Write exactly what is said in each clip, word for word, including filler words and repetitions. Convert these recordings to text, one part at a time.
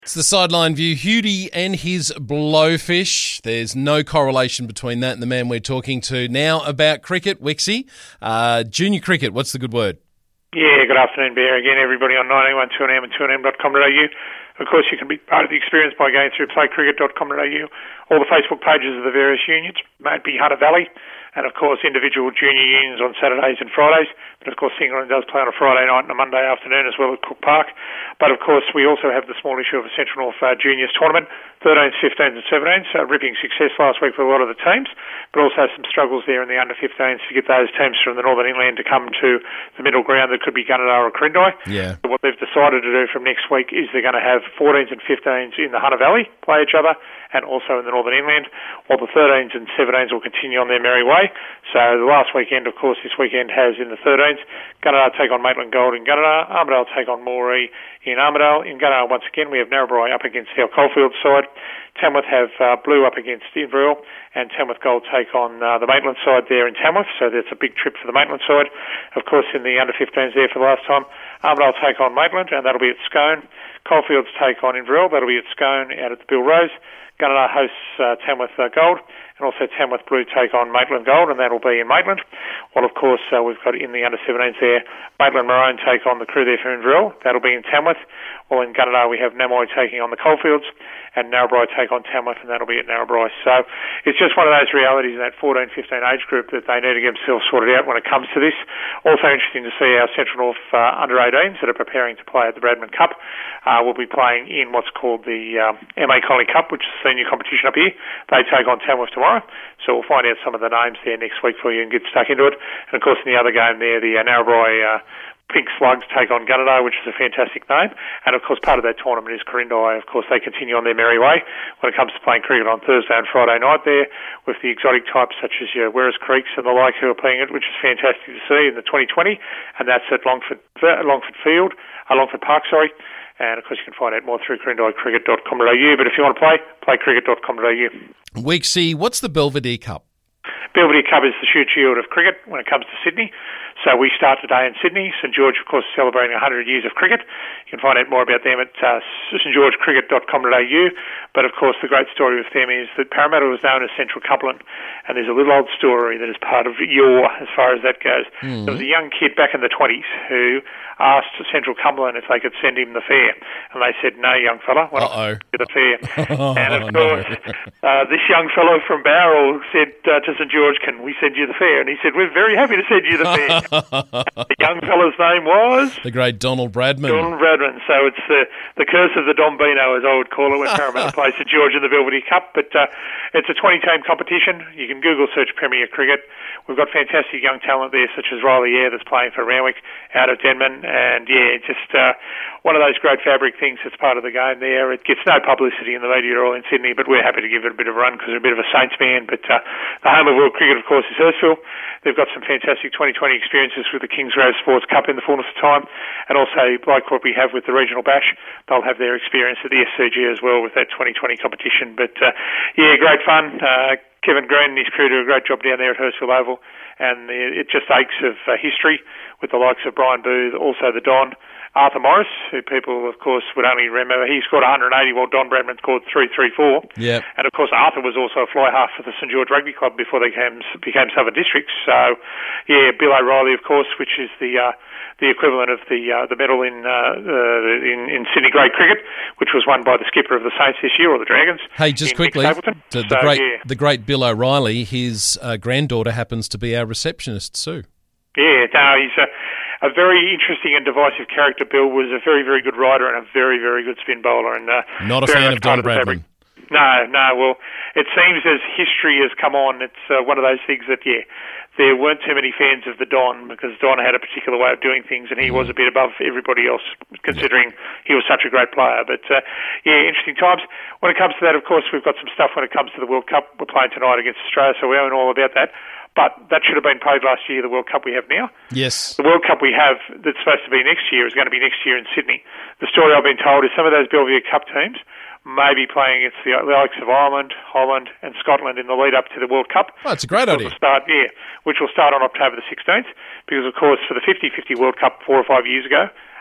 It's the Sideline View. Hudie and his blowfish. There's no correlation between that and the man we're talking to now about cricket, Wixie. Uh, junior cricket, what's the good word? Yeah, good afternoon, Bear. Again, everybody on nine eight one two N M and two N M dot com dot a u. Of course, you can be part of the experience by going through play cricket dot com dot a u. All the Facebook pages of the various unions, maybe Hunter Valley, and of course individual junior unions on Saturdays and Fridays. But of course, Singleton does play on a Friday night and a Monday afternoon as well at Cook Park. But of course, we also have the small issue of a Central North uh, Juniors tournament, thirteens, fifteens and seventeens. So ripping success last week for a lot of the teams, but also some struggles there in the under fifteens to get those teams from the Northern Inland to come to the middle ground that could be Gunnedah or Corindai. Yeah. So what they've decided to do from next week is they're going to have fourteens and fifteens in the Hunter Valley play each other, and also in the Northern Inland, while the thirteens and seventeens will continue on their merry way. So the last weekend, of course, this weekend has in the thirteens, Gunnedah take on Maitland Gold in Gunnedah, Armidale take on Moree in Armidale. In Gunnedah, once again, we have Narrabri up against our Coalfield side. Tamworth have uh, Blue up against Inverell, and Tamworth Gold take on uh, the Maitland side there in Tamworth, so that's a big trip for the Maitland side. Of course, in the under fifteens there for the last time, Armidale take on Maitland, and that'll be at Scone. Coalfields take on Inverell, that'll be at Scone out at the Bill Rose. Gunnedah hosts uh, Tamworth uh, Gold, and also Tamworth Blue take on Maitland Gold, and that'll be in Maitland. While, of course, uh, we've got in the under seventeens there, Maitland Maroon take on the crew there from Inverell. That'll be in Tamworth. While in Gunnedah we have Namoy taking on the Coalfields, and Narrabri take on Tamworth, and that'll be at Narrabri. So it's just one of those realities in that fourteen fifteen age group that they need to get themselves sorted out when it comes to this. Also interesting to see our Central North uh, under eighteens that are preparing to play at the Bradman Cup uh, will be playing in what's called the um, M A Conley Cup, which is a senior competition up here. They take on Tamworth tomorrow, so we'll find out some of the names there next week for you and get stuck into it. And of course in the other game there, the uh, Narrabri uh, Pink Slugs take on Gunnedah, which is a fantastic name. And, of course, part of that tournament is Corindai. Of course, they continue on their merry way when it comes to playing cricket on Thursday and Friday night there with the exotic types such as your Werris Creeks and the like who are playing it, which is fantastic to see in the twenty twenty. And that's at Longford, uh, Longford Field, uh, Longford Park, sorry. And, of course, you can find out more through corindai cricket dot com dot a u. But if you want to play, play cricket dot com dot a u. Weeksy, what's the Belvedere Cup? Belvedere Cup is the Shute Shield of cricket when it comes to Sydney. So we start today in Sydney. St George, of course, celebrating one hundred years of cricket. You can find out more about them at uh, st george cricket dot com dot a u. But, of course, the great story with them is that Parramatta was known as Central Coupland, and there's a little old story that is part of your, as far as that goes. Mm. There was a young kid back in the twenties who asked Central Cumberland if they could send him the fare, and they said, no, young fella, we're not going to get the fare. And, of course, no. uh, this young fellow from Bowral said uh, to St George, can we send you the fare? And he said, we're very happy to send you the fare. The young fella's name was? The great Donald Bradman. Donald Bradman. So it's the, the curse of the Dombino, as I would call it, when Parramatta plays St George in the Belvedere Cup. But uh, it's a twenty-team competition. You can Google search Premier Cricket. We've got fantastic young talent there, such as Riley Eyre, that's playing for Randwick out of Denman. And, yeah, just uh, one of those great fabric things that's part of the game there. It gets no publicity in the media at all in Sydney, but we're happy to give it a bit of a run because we're a bit of a Saints man. But uh, the home of world cricket, of course, is Hurstville. They've got some fantastic twenty twenty experiences with the Kingsgrove Sports Cup in the fullness of time, and also like what we have with the Regional Bash, they'll have their experience at the S C G as well with that twenty twenty competition. But uh, yeah, great fun. Uh, Kevin Green and his crew do a great job down there at Hurstville Oval, and it just aches of uh, history with the likes of Brian Booth, also the Don, Arthur Morris, who people, of course, would only remember. He scored one hundred eighty while Don Bradman scored three three four. Yep. And, of course, Arthur was also a fly half for the St George Rugby Club before they became, became Southern Districts. So, yeah, Bill O'Reilly, of course, which is the uh, the equivalent of the uh, the medal in, uh, uh, in in Sydney Grade Cricket, which was won by the skipper of the Saints this year, or the Dragons. Hey, just quickly, the, the, so, great, yeah. the great Bill O'Reilly, his uh, granddaughter happens to be our receptionist, Sue. Yeah, no, he's a, a very interesting and divisive character. Bill was a very, very good rider and a very, very good spin bowler. And uh, Not a fan of Don Bradman. No, no, well, it seems as history has come on, it's uh, one of those things that, yeah, there weren't too many fans of the Don because Don had a particular way of doing things and he mm. was a bit above everybody else considering yeah. he was such a great player. But, uh, yeah, interesting times. When it comes to that, of course, we've got some stuff when it comes to the World Cup. We're playing tonight against Australia, so we know all about that. But that should have been played last year, the World Cup we have now. Yes. The World Cup we have that's supposed to be next year is going to be next year in Sydney. The story I've been told is some of those Belvedere Cup teams may be playing against the likes of Ireland, Holland and Scotland in the lead-up to the World Cup. Oh, it's a great idea. Will start, yeah, which will start on October the sixteenth because, of course, for the fifty fifty World Cup four or five years ago,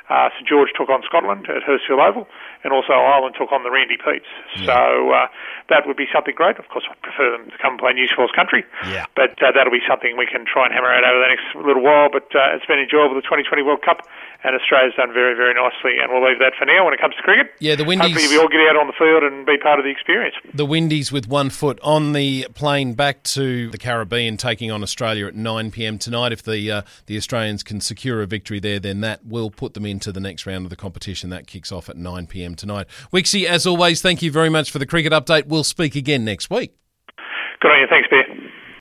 Uh, St George took on Scotland at Hurstville Oval, and also Ireland took on the Randy Peats. Yeah. So uh, that would be something great. Of course, I'd prefer them to come and play New South Wales country, yeah. but uh, that'll be something we can try and hammer out over the next little while. But uh, it's been enjoyable, the twenty twenty World Cup, and Australia's done very, very nicely, and we'll leave that for now when it comes to cricket. Yeah, the Windies... Hopefully we all get out on the field and be part of the experience. The Windies with one foot on the plane back to the Caribbean, taking on Australia at nine p.m. tonight. If the uh, the Australians can secure a victory there, then that will put them into the next round of the competition. That kicks off at nine p.m. tonight. Wixie, as always, thank you very much for the cricket update. We'll speak again next week. Good on you. Thanks, Bear.